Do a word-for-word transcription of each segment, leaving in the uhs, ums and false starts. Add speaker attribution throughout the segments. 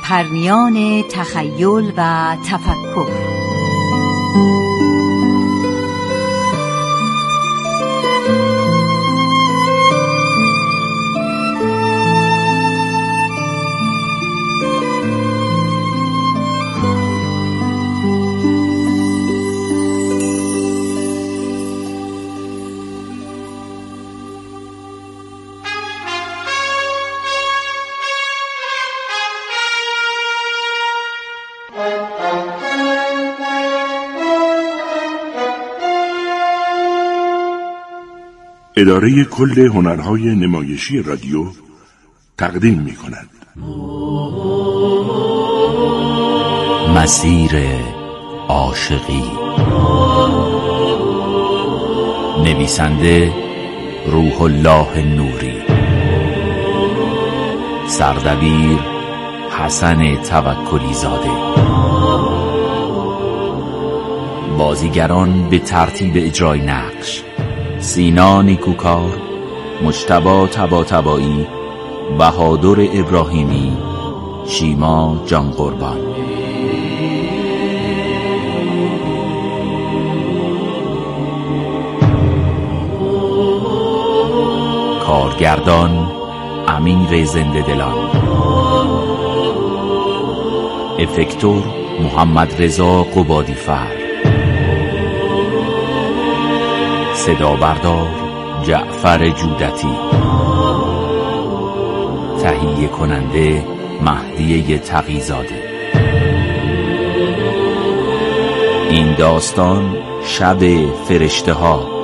Speaker 1: پرنیان تخیل و تفکر.
Speaker 2: اداره کل هنرهای نمایشی رادیو تقدیم می کند
Speaker 3: مسیر عاشقی. نویسنده روح الله نوری، سردبیر حسن توکلی زاده. بازیگران به ترتیب اجرای نقش: سینا نیکوکار، مجتبی طباطبایی، بهادر ابراهیمی، شیما جان قربان. کارگردان امیر زنده دلان. افکتور محمد رضا قبادی‌فر. صدا بردار جعفر جودتی. تهیه کننده مهدی تقی‌زاده. این داستان شب فرشته ها.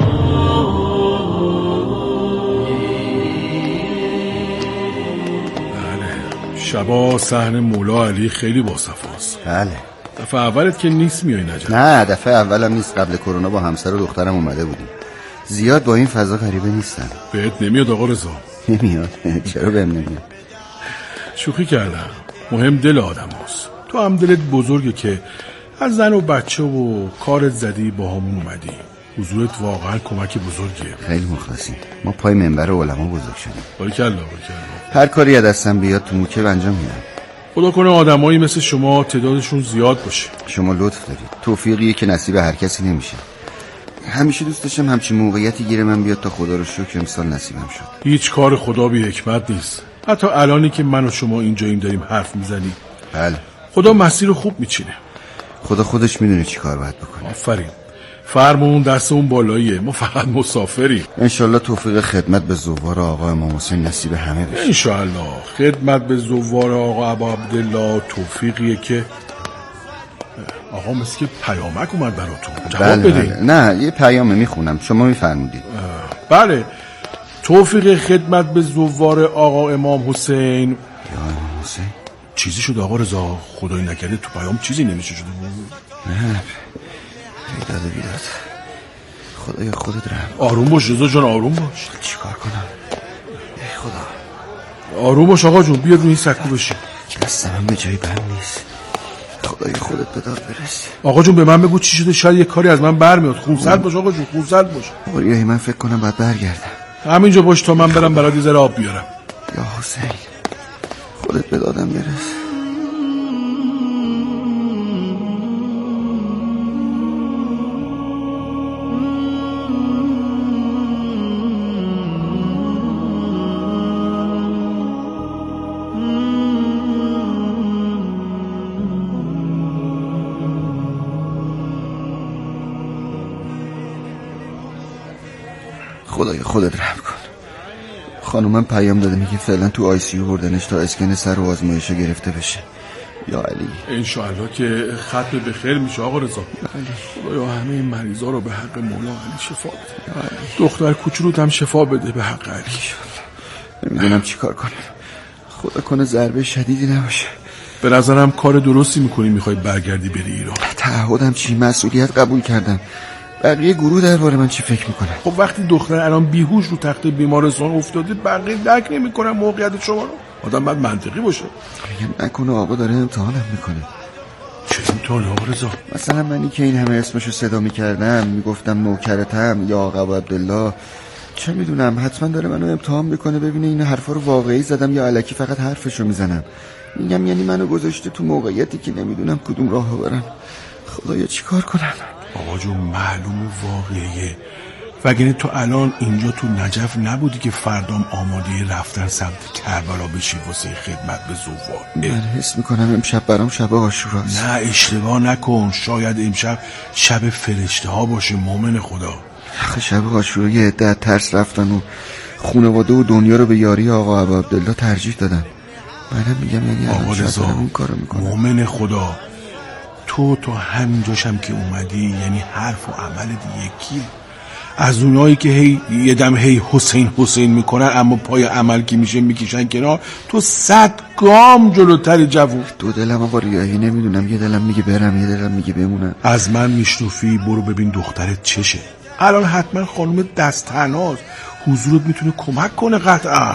Speaker 4: شبا صحن مولا علی خیلی باصفاست.
Speaker 5: بله.
Speaker 4: دفعه اولت که نیست میای نجف؟
Speaker 5: نه دفعه اولم نیست. قبل کرونا با همسر و دخترم اومده بودیم. زیاد با این فضا غریبه نیستن.
Speaker 4: بهت نمیاد آقا رضا؟
Speaker 5: نمیاد. چرا بهم نمیاد؟
Speaker 4: شوخی کردم. مهم دل آدم هست. تو هم دلت بزرگه که از زن و بچه و کارت زدی با همون اومدی. حضورت واقعا کمک بزرگیه.
Speaker 5: خیلی مخلصیم. ما پای منبر علما بزرگ شدیم.
Speaker 4: باریکلا باریکلا.
Speaker 5: هر کاری از دستم بیاد تو موکب انجام میدم.
Speaker 4: خدا کنه آدمایی مثل شما تعدادشون زیاد باشه.
Speaker 5: شما لطف دارید. توفیقیه که نصیب هر کسی نمیشه. همیشه دوست داشتم همچین موقعیتی گیر من بیاد تا خدا رو شکر امسال نصیبم شد.
Speaker 4: هیچ کار خدا بی حکمت نیست. حتی الانی که من و شما اینجاییم داریم حرف میزنیم.
Speaker 5: بله.
Speaker 4: خدا مسیر رو خوب میچینه.
Speaker 5: خدا خودش میدونه چی کار باید بکنه.
Speaker 4: آفرین. فرمون دست اون بالاییه. ما فقط مسافریم.
Speaker 5: انشالله توفیق خدمت به زوار آقا امام حسین نصیب همه بشه.
Speaker 4: انشالله خدمت به زوار آقا ابا عبدالله توفیقیه که آقا مثل که پیامک اومد براتون. جواب
Speaker 5: بله
Speaker 4: بدین.
Speaker 5: بله. نه یه پیامه میخونم شما میفرمودید.
Speaker 4: بله. توفیق خدمت به زوار آقا امام حسین.
Speaker 5: یا امام حسین
Speaker 4: چیزی شد آقا رضا؟ خدای نکرده تو پیام چیزی نمیشه شده بود؟
Speaker 5: نه بیداد بیداد. خدایا خودت رحم.
Speaker 4: آروم باش رضا جان، آروم باش.
Speaker 5: چی کار کنم؟ ای خدا.
Speaker 4: آروم باش آقا جون. بیا روی این سکو بشین.
Speaker 5: دستم به جایی بند نیست. خدای خودت به داد برس.
Speaker 4: آقا جون به من بگو چی شده. شاید یه کاری از من برمیاد. خونسرد باش آقا جون، خونسرد باش.
Speaker 5: آریایی من فکر کنم باید برگردم.
Speaker 4: همینجا باش تا من برم برات یه ذره آب بیارم.
Speaker 5: یا حسین خودت به دادم برس. خدای خودت رحم کن. خانومم پیام داده میگه فعلا تو آی سی یو بردنش تا اسکن سر و آزمایشو گرفته بشه. یا علی
Speaker 4: انشاءالله که ختم به خیر میشه آقا رضا. خدایا همه این مریضا رو به حق مولا علی شفا بده. دختر کوچولوت هم شفا بده به حق علی.
Speaker 5: نمیدونم چی کار کنم. خدا کنه ضربه شدیدی نباشه.
Speaker 4: به نظرم کار درستی میکنی میخوای برگردی بری ایران.
Speaker 5: تعهدم چی؟ مسئولیت قبول کردم. بقیه گروه درباره من چی فکر میکنن؟
Speaker 4: خب وقتی دختر الان بیهوش رو تخت بیمارستان افتاده بقیه درک نمیکنن موقعیت شما رو. آدم باید منطقی باشه.
Speaker 5: میگم نکنه آقا داره امتحانم میکنه.
Speaker 4: چه امتحانه آقا رضا؟
Speaker 5: مثلا منی که این همه اسمشو صدا میکردم میگفتم نوکرتم یا آقا عبدالله، چه میدونم حتما داره منو امتحان میکنه ببینه این حرفا رو واقعی زدم یا الکی فقط حرفشو میزنم. میگم یعنی منو گذاشته تو موقعیتی که نمیدونم کدوم راهو برم. خدایا چی کار کنم؟
Speaker 4: آقا جون معلوم و واقعیه، وگرنه تو الان اینجا تو نجف نبودی که فردام آماده رفتن سمت کربلا بشی واسه خدمت به زوار؟
Speaker 5: من حس میکنم امشب برام شب عاشوراست.
Speaker 4: نه اشتباه نکن، شاید امشب شب فرشته ها باشه مومن خدا.
Speaker 5: آخه شب عاشورا یه عده از ترس رفتن و خانواده و دنیا رو به یاری آقا ابا عبدالله ترجیح دادن. منم میگم یعنی
Speaker 4: آقا رضا
Speaker 5: اون کارو میکنم.
Speaker 4: مومن خدا، تو تو همینجاشم که اومدی یعنی حرف و عمل یکیه. از اونایی که هی یه دم هی حسین حسین میکنن اما پای عمل که میشه میکشن کنار، تو صد گام جلوتر جوون.
Speaker 5: دو دلم با ریاهی نمیدونم، یه دلم میگه برم یه دلم میگه بمونم.
Speaker 4: از من میشنوفی، برو ببین دخترت چشه. الان حتما خانم دست‌تناست، حضورت میتونه کمک کنه قطعا.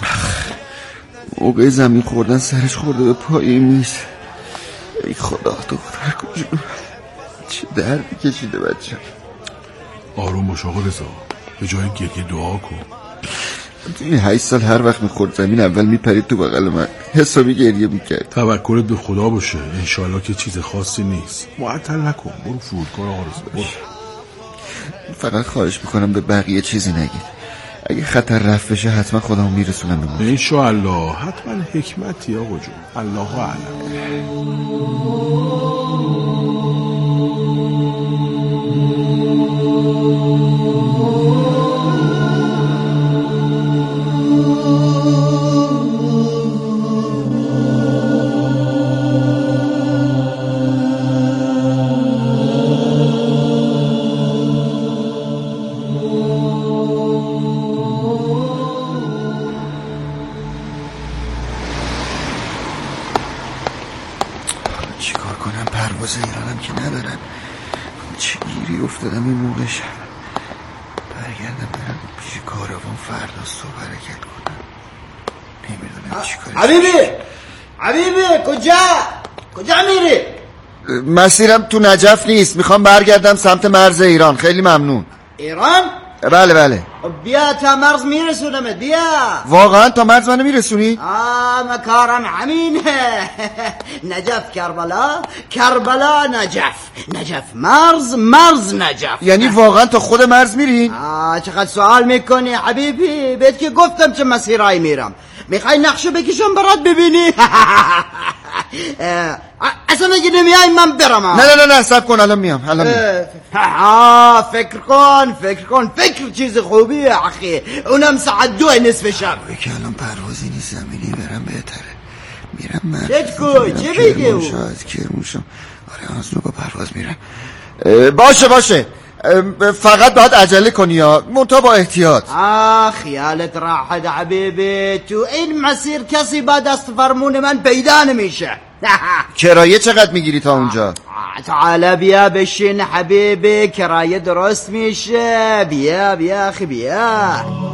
Speaker 5: موقع زمین خوردن سرش خورده به پای میز. ای خدا دختر کجون چه دردی کشیده بچه.
Speaker 4: آروم باش آقا رضا، به جای گریه دعا کن.
Speaker 5: توی هشت سال هر وقت میخورد زمین اول میپرید تو بغل من، حسابی گریه میکرد.
Speaker 4: توکلت به خدا باشه، انشالله که چیز خاصی نیست. معطل نکن، برو فرودگاه آقا رضا برو.
Speaker 5: فقط خواهش میکنم به بقیه چیزی نگید. اگه خطر رفت بشه حتما خودمو میرسونم به ما.
Speaker 4: انشالله حتما حکمتی آقا جون، الله اعلم.
Speaker 5: چیکار کنم؟ پرواز ایرانم که ندارم. چه گیری افتادم این موقع شب. برگردم برم پیش کاروان فردا صبح حرکت کنم. نمیدونم چیکار.
Speaker 6: حبیبی حبیبی کجا کجا میری؟
Speaker 5: مسیرم تو نجف نیست، میخوام برگردم سمت مرز ایران. خیلی ممنون.
Speaker 6: ایران؟
Speaker 5: بله بله.
Speaker 6: بیا تا مرز میرسونمت. بیا.
Speaker 5: واقعا تا مرز منو میرسونی؟
Speaker 6: آه مکارم همینه. نجف کربلا، کربلا نجف، نجف مرز، مرز نجف.
Speaker 5: یعنی واقعا تا خود مرز میری؟
Speaker 6: آه چقدر سوال میکنی حبیبی؟ بهت که گفتم چه مسیرایی میرم. میخوای نقشه بکشم برات ببینی؟ اصلا اگه نمیای من برم.
Speaker 5: نه نه نه نه صبر کن، الان میام الان میام.
Speaker 6: آه فکر کن فکر کن فکر چیز خوبیه اخی، اونم ساعت دو نصف شب.
Speaker 5: که الان پروازی نیست، زمینی برم بهتره. میرم من
Speaker 6: چه چه میگه او؟
Speaker 5: شاید کرموشم. آره از نو با پرواز میرم. باشه باشه، فقط باید عجله کنی یا منتها با احتیاط.
Speaker 6: آه خیالت راحت حبیبی، تو این مسیر کسی با دست فرمون من پیدا نمیشه.
Speaker 5: کرایه چقدر میگیری تا اونجا؟
Speaker 6: تعال بیا بشین حبیبی، کرایه درست میشه. بیا بیا اخی بیا.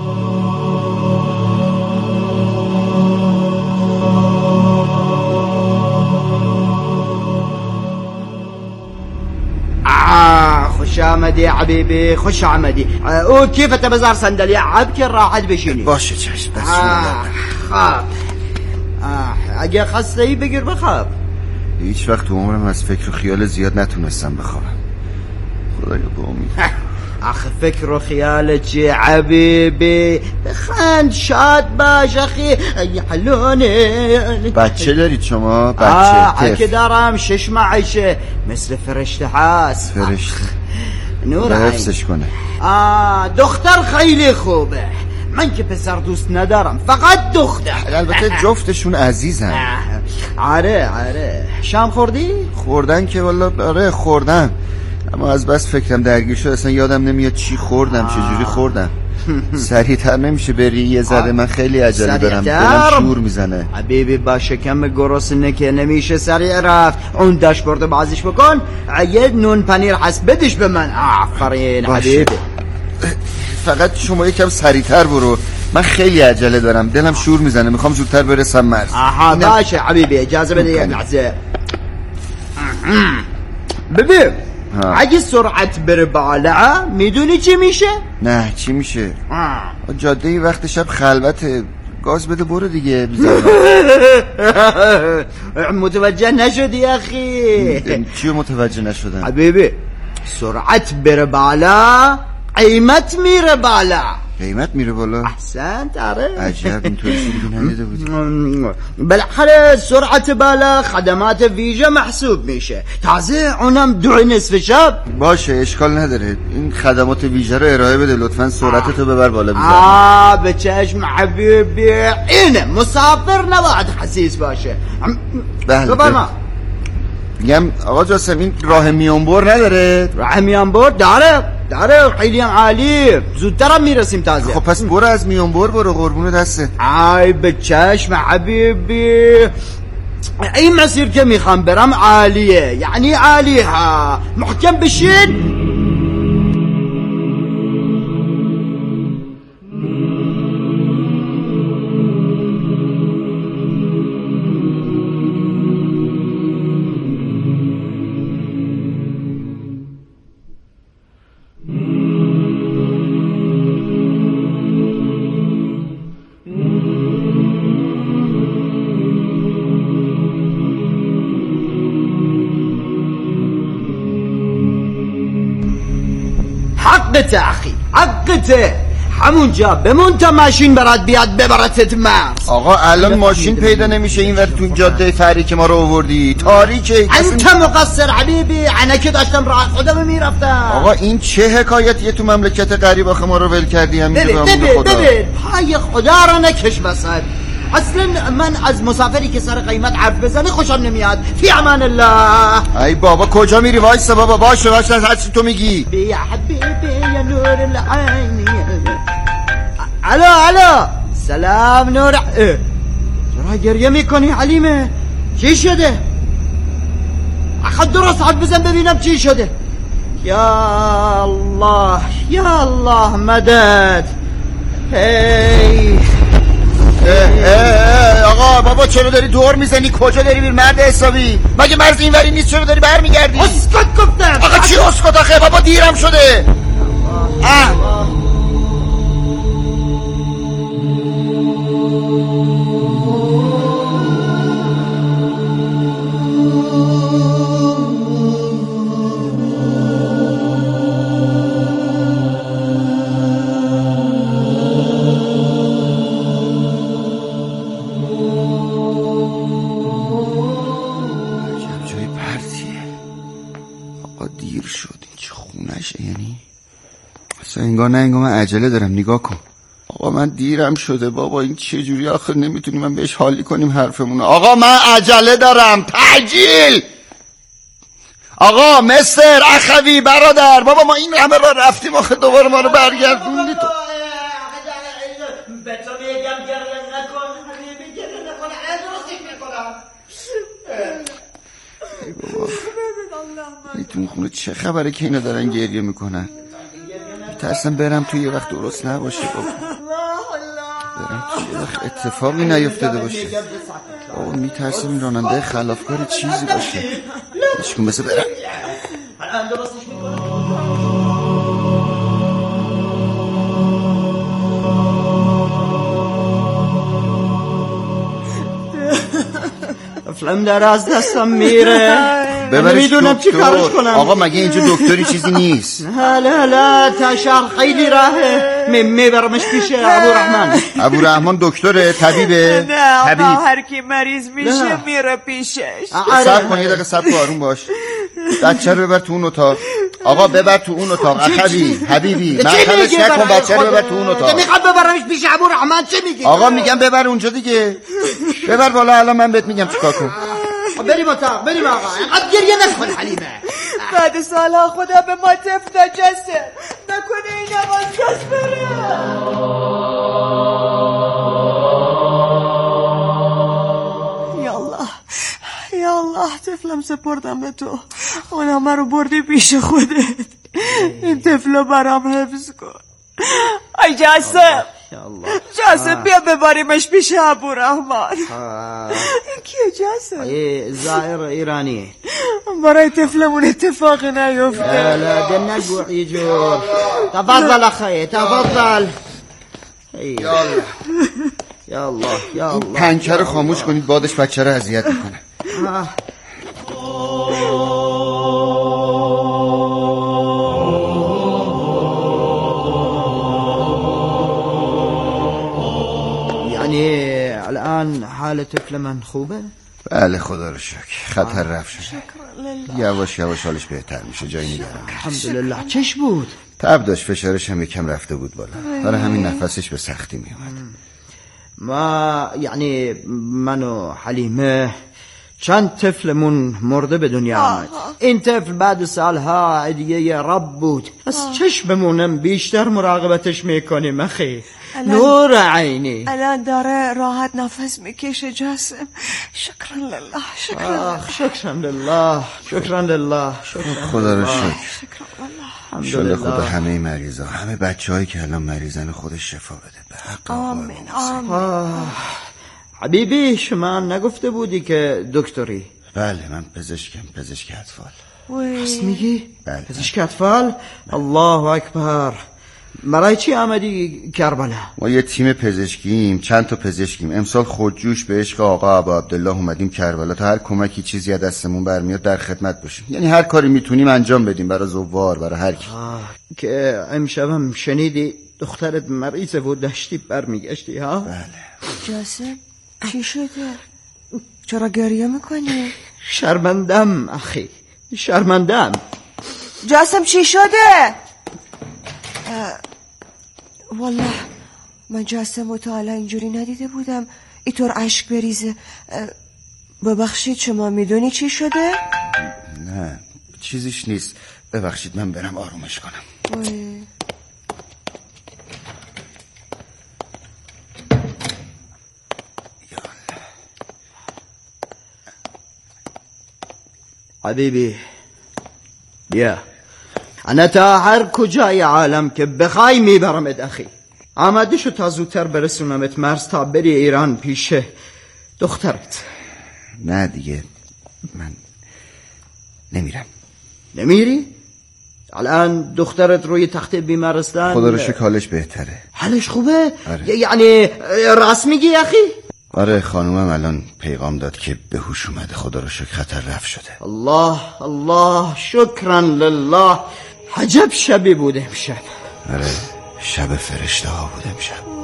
Speaker 6: آه خوش آمدی حبیبی، خوش آمدی. او کیف انت بزار صندلی عب که راحت بشینی.
Speaker 5: باشه چشم. بس
Speaker 6: آه خواب. آه اگه خسته ای بگیر بخواب.
Speaker 5: هیچ وقت تو عمرم از فکر و خیال زیاد نتونستم بخوابم. خدایا با امید.
Speaker 6: آخه فکر و خیال چی حبیبی؟ بخند شاد باش اخی. حلونه.
Speaker 5: بچه دارید شما؟ بچه؟
Speaker 6: آه که دارم، شش ماهشه، مثل فرشته هست.
Speaker 5: فرشته
Speaker 6: نور
Speaker 5: حفظش کنه.
Speaker 6: آه دختر خیلی خوبه. من که پسر دوست ندارم، فقط دختر.
Speaker 5: البته جفتشون عزیزن.
Speaker 6: آره آره. شام خوردی؟
Speaker 5: خوردن که والا آره خوردم، اما از بس فکرم درگیر شد اصلا یادم نمیاد چی خوردم، چجوری خوردم. سریعتر نمیشه بری یه ذره؟ من خیلی عجله دارم، دلم شور میزنه.
Speaker 6: حبیبی با شکم گرسنه که نمیشه سریع رفت. اون داشبورد بازیش بکن، یه نون پنیر هست بدش به من. آفرین حبیبی.
Speaker 5: فقط شما یکم سریعتر برو، من خیلی عجله دارم، دلم شور میزنه، میخوام زودتر برسم مرز.
Speaker 6: آها باشه حبیبی، اجازه بده یک لحظه. ببین اگه سرعت بره بالا میدونی چی میشه؟
Speaker 5: نه چی میشه؟ جاده وقت شب خلوته، گاز بده برو دیگه.
Speaker 6: متوجه نشدی اخی؟
Speaker 5: چیو متوجه نشدم
Speaker 6: حبیبی؟ سرعت بره بالا قیمت میره بالا.
Speaker 5: قیمت میره بالا؟
Speaker 6: احسنت. آره
Speaker 5: عجب اینطوری چیزی ندیده بودی.
Speaker 6: بالاخره سرعت بالا خدمات ویژه محسوب میشه، تازه اونم دو نصف شب.
Speaker 5: باشه اشکال نداره، این خدمات ویژه رو ارائه بده لطفا. سرعتتو ببر بالا بیزن.
Speaker 6: آه به چشم حبیبی. اینه مسافر نباید حسیس باشه.
Speaker 5: بله
Speaker 6: بفرما.
Speaker 5: میگم آقا جاسم این راه میانبر نداره؟
Speaker 6: راه میانبر داره داره، خیلی هم عالی، زودتر میرسیم تازه.
Speaker 5: خب پس برو از میانبر برو، قربون دسته.
Speaker 6: ای به چشم حبیبی. این مسیر که میخوام برم عالیه، یعنی عالی ها. محکم بشین. حقته اخی، حقته. همونجا بمون تا ماشین برات بیاد ببرتت مرز.
Speaker 5: آقا الان ماشین پیدا نمیشه این ور تو جاده فری که ما رو آوردی تاریکه.
Speaker 6: انت مقصر حبیبی، انا که داشتم راه خودم میرفتم.
Speaker 5: آقا این چه حکایتیه تو مملکت غریب آخه ما رو ول کردی همینجا به امون خدا؟
Speaker 6: ببین پای خدا رو نکش وسط. اصلا من از مسافری که سر قیمت حرف بزنه خوشم نمیاد. فی امان الله.
Speaker 5: ای بابا کجا میری؟ وایسا بابا. باشه باشه هر چی تو میگی.
Speaker 6: بیا حبیبی یا نور العین. الو الو سلام نور. چرا گریه میکنی حلیمه؟ چی شده؟ اخد درست حد بزن ببینم چی شده. یا الله یا الله مدد. هی
Speaker 5: آقا بابا چرا داری دور میزنی؟ کجا داری میری مرد حسابی؟ مگه مرز اینوری نیست؟ چرا داری برمیگردی؟
Speaker 6: اسکت گفتم.
Speaker 5: آقا چی اسکت آخه بابا؟ دیرم شده. اه انگار نه انگار من عجله دارم. نگاه کن آقا من دیرم شده بابا. این چه جوری آخر نمیتونیم من بهش حالی کنیم حرفمون؟ آقا من عجله دارم. تعجیل. آقا مستر اخوی برادر بابا ما این همه را رفتیم آخه دوباره ما رو برگردوندی تو.
Speaker 6: به تو میگم گریه نکن حبیبی، گریه نکن. درستش میکنم.
Speaker 5: ای بابا این تو خونه چه خبره که اینا دارن گریه میکنن؟ میترسم برم توی یه وقت درست نباشه بابا. برم توی یه وقت اتفاقی نیفتاده باشه بابا. میترسم این راننده خلافکار چیزی باشه. هیچکون بسه برم.
Speaker 6: افلام در از دستم میره.
Speaker 5: نمیدونم چی کارش کنم. آقا مگه اینجا دکتری چیزی نیست؟
Speaker 6: لا لا تا شهر خیلی راهه. میبرمش پیش ابو رحمان.
Speaker 5: ابو رحمان دکتره؟ طبیبه؟
Speaker 7: نه آقا هر کی مریض میشه میره پیشش.
Speaker 5: صبر کن یه دقیقه صبر کن آروم باش. بچه رو ببر تو اون اتاق. آقا ببر تو اون اتاق. اخوی حبیبی من خلش نکن. بچه رو ببر تو اون اتاق.
Speaker 6: میخواد ببرمش پیش ابو رحمان. چه میگی؟
Speaker 5: آقا میگم ببر اونجا دیگه. ببر بالا. الان من بهت میگم چیکار کن.
Speaker 6: بریم اتاق بریم آقا. اینقدر گریه نکن حلیمه.
Speaker 7: بعد سالها خدا به ما تف نجسه نکنه این آواز کس بره. یا الله یا الله طفلم سپردم به تو. اون همه رو بردی پیش خودت. این طفلو برام حفظ کن. ای جاسم جاسم بیا ببریمش پیش ابو رحمان. این کیه جاسم؟
Speaker 6: ای زائر ایرانی.
Speaker 7: برای طفلمون اتفاقی نیفته.
Speaker 6: لا دل نگو یه جور. تفضل اخی تفضل.
Speaker 5: یالا
Speaker 6: یا الله یا الله.
Speaker 5: پنکه رو خاموش کنید، بادش بچه رو اذیت میکنه.
Speaker 6: یعنی الان حال طفل من خوبه؟
Speaker 5: بله خدا رو شکر، خطر رفت شده. یواش یواش حالش بهتر میشه، جایی نگران.
Speaker 6: الحمدلله. چش بود؟
Speaker 5: تب داشت، فشارش هم یکم رفته بود بالا، برای همین نفسش به سختی میومد.
Speaker 6: ما یعنی من و حلیمه چند طفلمون مرده به دنیا آمد. این طفل بعد سالها هدیه رب بود. از چشممونم بیشتر مراقبتش میکنیم اخی. نور عینی.
Speaker 7: الان داره راحت نفس میکشه جاسم. شکرا لله. شکرا
Speaker 6: شکرا لله. شکرا لله.
Speaker 5: خدا رو شکر.
Speaker 7: شکرا لله.
Speaker 5: انشالله خدا همه مریضا، همه بچه هایی که الان مریضن خودش شفا بده به حق.
Speaker 7: آمین آمین.
Speaker 6: حبیبی شما نگفته بودی که دکتری؟
Speaker 5: بله من پزشکم، پزشک اطفال.
Speaker 6: راست میگی؟
Speaker 5: بله.
Speaker 6: پزشک اطفال؟ الله اکبر. برای چی آمدی کربلا؟
Speaker 5: ما یه تیم پزشکیم، چند تا پزشکیم. امسال خودجوش به عشق آقا ابا عبدالله اومدیم کربلا تا هر کمکی چیزی از دستمون برمیاد در خدمت باشیم. یعنی هر کاری میتونیم انجام بدیم برای زوار، برای هر کی.
Speaker 6: که امشبم شنیدی دخترت مریضه و داشتی برمیگشتی ها؟
Speaker 5: بله.
Speaker 7: جاسم چی شده؟ چرا گریه میکنی؟
Speaker 6: شرمندم اخی، شرمندم.
Speaker 7: جاسم چی شده؟ والله من جاسم و تا الان اینجوری ندیده بودم اینطور اشک بریزه. ببخشید شما میدونی چی شده؟
Speaker 5: نه چیزیش نیست، ببخشید من برم آرومش کنم.
Speaker 7: وی.
Speaker 6: حبیبی بیا، انا تا هر کجای عالم که بخوای میبرمت اخی. آمده شو تا زودتر برسونمت مرز تا بری ایران پیش دخترت.
Speaker 5: نه دیگه من نمیرم.
Speaker 6: نمیری؟ الان دخترت روی تخت بیمارستان.
Speaker 5: خدا رو شکر حالش بهتره.
Speaker 6: حالش خوبه؟
Speaker 5: آره.
Speaker 6: یعنی راست میگی اخی؟
Speaker 5: آره خانومم الان پیغام داد که به هوش اومده، خدا رو شکر خطر رفت شده.
Speaker 6: الله الله شکرا لله. عجب شبی بود امشب.
Speaker 5: آره شب فرشته ها بود امشب.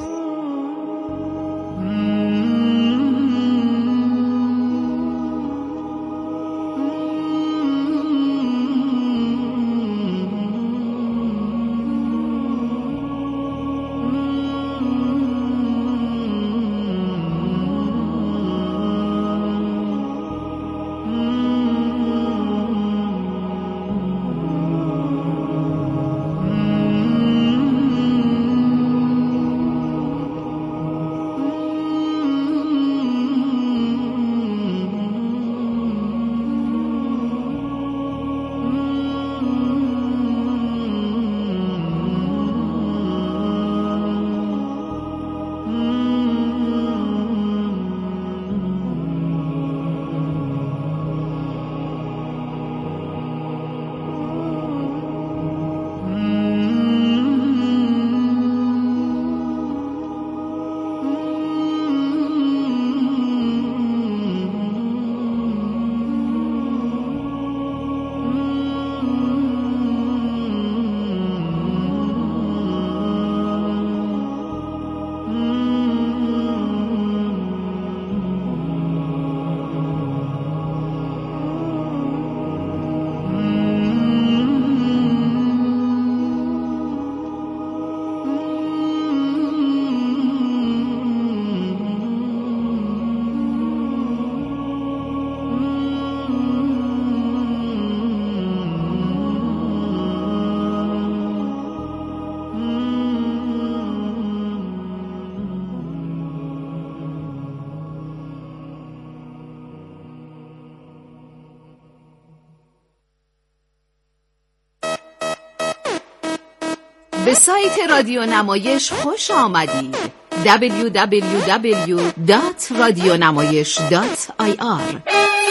Speaker 8: به سایت رادیو نمایش خوش آمدید. دبلیو دبلیو دبلیو دات رادیونمایش دات آی آر.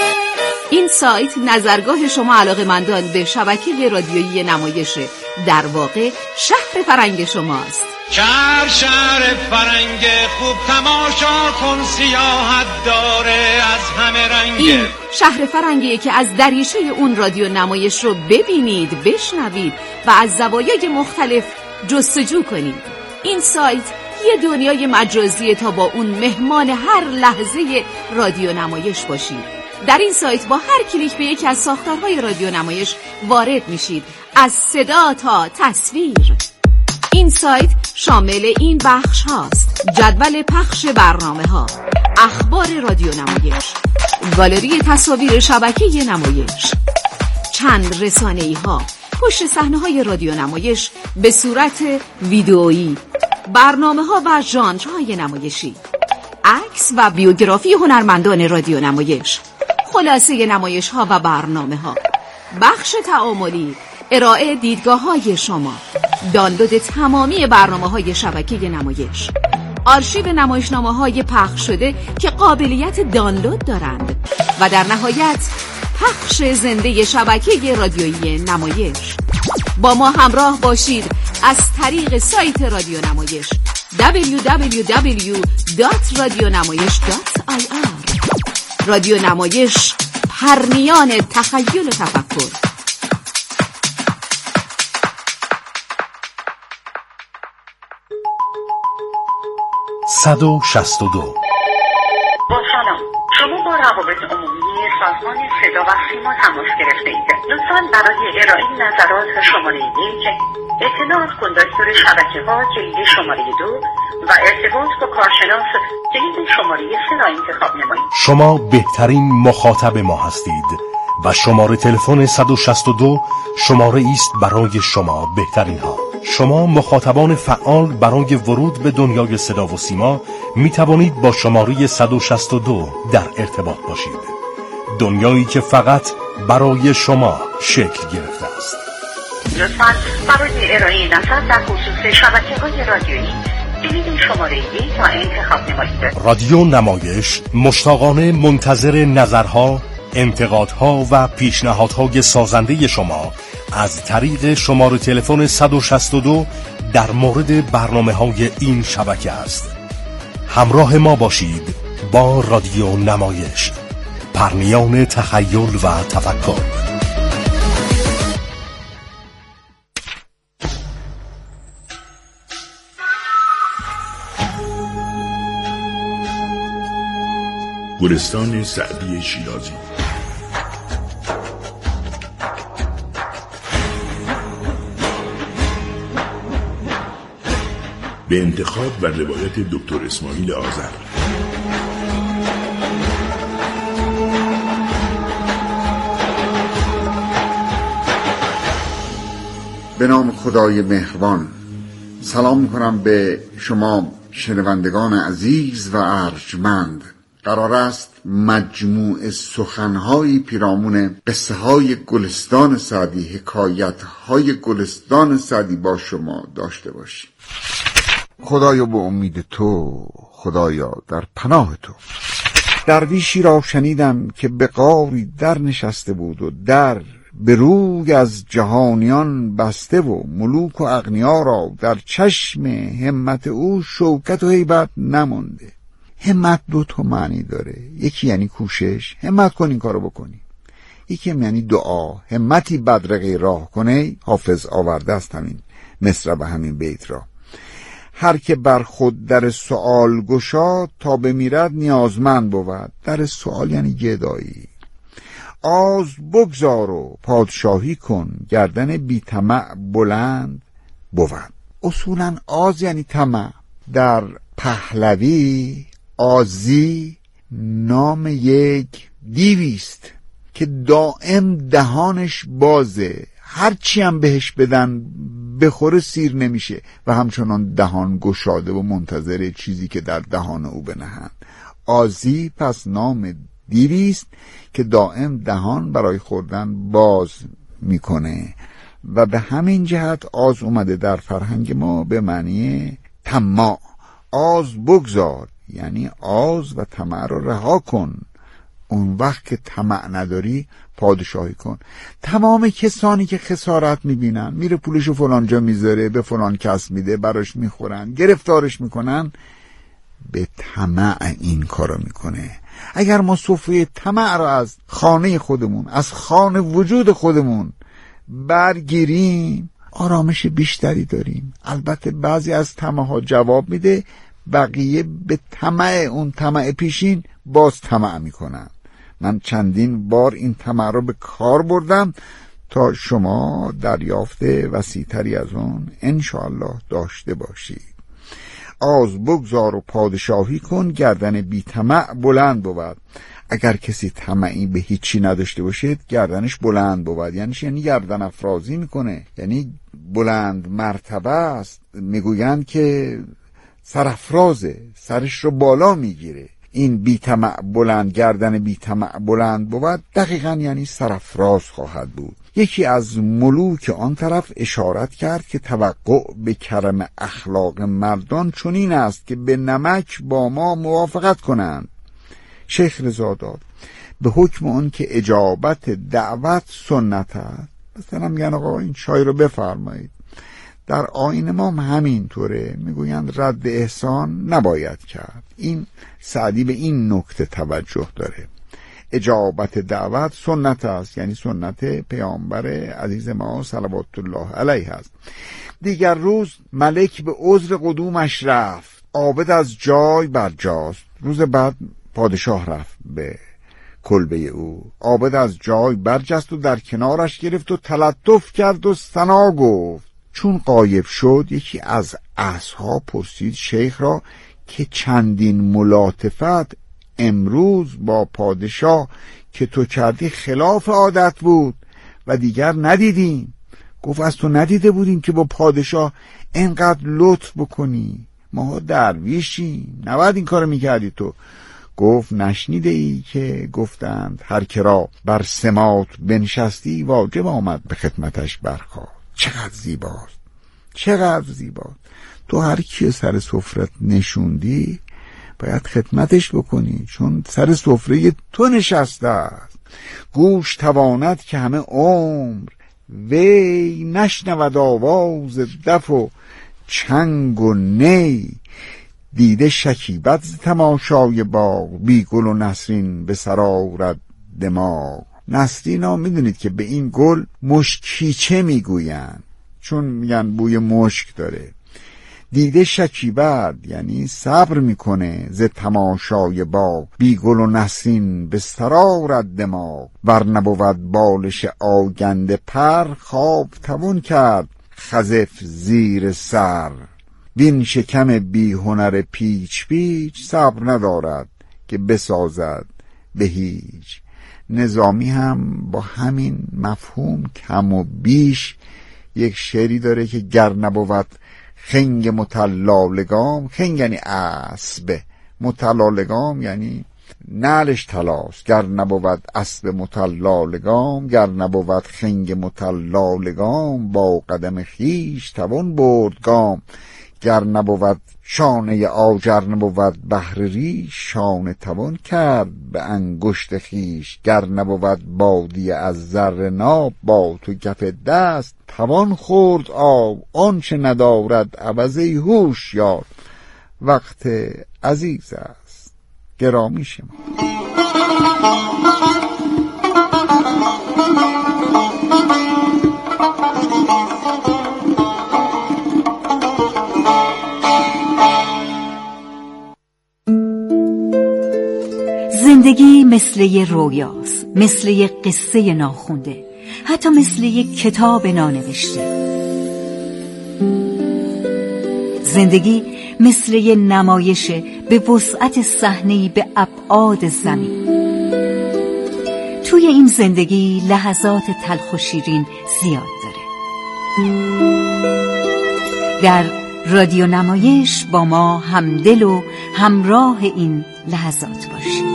Speaker 8: این سایت نظرگاه شما علاقه‌مندان به شبکه رادیویی نمایش، در واقع شهر فرنگ شماست.
Speaker 9: شهر شهر فرنگ خوب تماشا کن سیاحت داره از همه رنگ.
Speaker 8: این شهر فرنگیه که از دریچه اون رادیو نمایش رو ببینید، بشنوید و از زوایای مختلف جستجو کنید. این سایت یه دنیای مجازیه تا با اون مهمان هر لحظه رادیو نمایش باشید. در این سایت با هر کلیک به یکی از ساختارهای رادیو نمایش وارد میشید، از صدا تا تصویر. این سایت شامل این بخش هاست: جدول پخش برنامه ها، اخبار رادیو نمایش، گالری تصاویر شبکه نمایش، چند رسانه‌ای ها، پشت صحنه های رادیو نمایش به صورت ویدئویی، برنامه ها و ژانرهای نمایشی، عکس و بیوگرافی هنرمندان رادیو نمایش، خلاصه نمایش ها و برنامه ها، بخش تعاملی، ارائه دیدگاه های شما، دانلود تمامی برنامه های شبکه نمایش، آرشیو نمایشنامه های پخش شده که قابلیت دانلود دارند و در نهایت پخش زنده شبکه رادیویی نمایش. با ما همراه باشید از طریق سایت رادیو نمایش دبلیو دبلیو دبلیو دات رادیونمایش دات آی آر. رادیو نمایش، پرنیان تخیل و تفکر.
Speaker 10: صد و شصت و دو.
Speaker 11: با سلام، شما با روابط عمومی سازمان صدا و سیما تماس گرفته اید. لطفاً برای ارائه نظرات شماره یک، اطلاعات کن دستور شبکه ها کلید شماره دو و ارتباط با کارشناس کلید شماره سه را انتخاب نمایید.
Speaker 10: شما بهترین مخاطب ما هستید و شماره تلفن صد و شصت و دو شماره است برای شما بهترین ها. شما مخاطبان فعال برای ورود به دنیای صدا و سیما می توانید با شماره صد و شصت و دو در ارتباط باشید. دنیایی که فقط برای شما شکل گرفته است.
Speaker 11: لطفاً برای ارائه نظر در خصوص شبکه‌های رادیویی کلید شماره یک را انتخاب نمایید.
Speaker 10: رادیو نمایش مشتاقانه منتظر نظرها، انتقادها و پیشنهادهای سازنده شما از طریق شماره تلفن صد و شصت و دو در مورد برنامه‌های این شبکه است. همراه ما باشید با رادیو نمایش، پرنیان تخیل و تفکر.
Speaker 2: گلستان سعدی شیرازی. به انتخاب و روایت دکتر اسماعیل آذر.
Speaker 5: به نام خدای مهربان. سلام میکنم به شما شنوندگان عزیز و ارجمند. قرار است مجموع سخنهای پیرامون قصه های گلستان سعدی، حکایت های گلستان سعدی با شما داشته باشیم. خدایا به امید تو، خدایا در پناه تو. درویشی را شنیدم که به غاری در نشسته بود و در به روی از جهانیان بسته و ملوک و اغنیا را در چشم همت او شوکت و هیبت نمانده. همت دو تا معنی داره. یکی یعنی کوشش، همت کن این کارو بکنی. یکی یعنی دعا، همتی بدرقه راه کنه. حافظ آورده است همین مصرع و همین بیت را. هر که بر خود در سؤال گشاد تا بمیرد نیازمند بود. در سؤال یعنی گدایی. آز بگذار و پادشاهی کن، گردن بی طمع بلند بود. اصولا آز یعنی طمع. در پهلوی آزی نام یک دیویست که دائم دهانش بازه، هرچی هم بهش بدن بخوره سیر نمیشه و همچنان دهان گشاده و منتظر چیزی که در دهان او بنهند. آزی پس نام دیویست که دائم دهان برای خوردن باز میکنه و به همین جهت آز اومده در فرهنگ ما به معنی طماع. آز بگذار یعنی آز و طمع را رها کن، اون وقت که طمع نداری پادشاهی کن. تمام کسانی که خسارت میبینن، میره پولشو فلانجا میذاره، به فلان کس میده، براش میخورن، گرفتارش میکنن، به طمع این کارو میکنه. اگر ما سفره طمع رو از خانه خودمون، از خانه وجود خودمون برگیریم، آرامش بیشتری داریم. البته بعضی از طمع ها جواب میده، بقیه به طمع اون طمع پیشین باز طمع میکنن. من چندین بار این طمع رو به کار بردم تا شما دریافت وسیع‌تری از اون انشاءالله داشته باشید. آز بگذار و پادشاهی کن، گردن بی طمع بلند بود. اگر کسی طمعی به هیچی نداشته باشه گردنش بلند بود، یعنی یعنی گردن افرازی میکنه، یعنی بلند مرتبه است. میگویند که سرافرازه، سرش رو بالا میگیره. این بی طمع بلند، گردن بی طمع بلند بود، دقیقاً یعنی سرافراز خواهد بود. یکی از ملوک آن طرف اشارت کرد که توقع به کرم اخلاق مردان چنین است که به نمک با ما موافقت کنند. شیخ رضا داد به حکم اون که اجابت دعوت سنت است. مثلا میگن آقا این چای رو بفرمایید. در آیین ما همین طوره، میگویند رد احسان نباید کرد. این سعدی به این نکته توجه داره. اجابت دعوت سنت است، یعنی سنت پیامبر عزیز ما صلوات الله علیه است. دیگر روز ملک به عذر قدومش رفت، عابد از جای برجاست. روز بعد پادشاه رفت به کلبه او، عابد از جای برجست و در کنارش گرفت و تلطف کرد و ثنا گفت. چون غایب شد یکی از اصحاب پرسید شیخ را که چندین ملاطفت امروز با پادشاه که تو کردی خلاف عادت بود و دیگر ندیدیم. گفت از تو ندیده بودیم که با پادشاه اینقدر لطف بکنی، ما درویشیم، نباید این کارو میکردی تو. گفت نشنیده ای که گفتند هر کرا بر سماط بنشستی واجب آمد به خدمتش برخاست. چقدر زیباست، چقدر زیباست. تو هر کی سر سفرت نشوندی باید خدمتش بکنی، چون سر سفره تو نشسته است. گوش تواند که همه عمر وی نشنود آواز دف و چنگ و نی. دیده شکیبت ز تماشای باغ، بی گل و نسرین به سر آورد دماغ. نسرین ها میدونید که به این گل مشکیچه میگوین، چون میگن بوی مشک داره. دیده شکیبت یعنی صبر میکنه، ز تماشای باغ، بی گل و نسرین به سر آورد دماغ. ور نبود بالش آگنده پر، خواب توان کرد خزف زیر سر. وین شکم بی هنر پیچ پیچ، صبر ندارد که بسازد به هیچ. نظامی هم با همین مفهوم کم و بیش یک شعری داره که گر نبود خنگ متلالگام، خنگ یعنی اسب، متلالگام یعنی نعلش طلاست. گر نبود اسب متلالگام، گر نبود خنگ متلالگام، با قدم خیش توان برد گام. گر نبود شانه آجر نبود بحر ریش، شانه توان کرد به انگشت خیش. گر نبود بادیه از زر ناب، با تو کف دست توان خورد آب. آنچه ندارد عوضی هوش یار، وقت عزیز است گرامی شما.
Speaker 1: زندگی مثل یه رویاست، مثل یه قصه ناخونده، حتی مثل یه کتاب نانوشته. زندگی مثل یه نمایش به وسعت صحنه‌ای به ابعاد زمین. توی این زندگی لحظات تلخ و شیرین زیاد داره. در رادیو نمایش با ما همدل و همراه این لحظات باشید.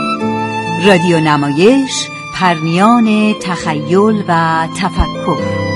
Speaker 1: رادیو نمایش، پرنیان تخیل و تفکر.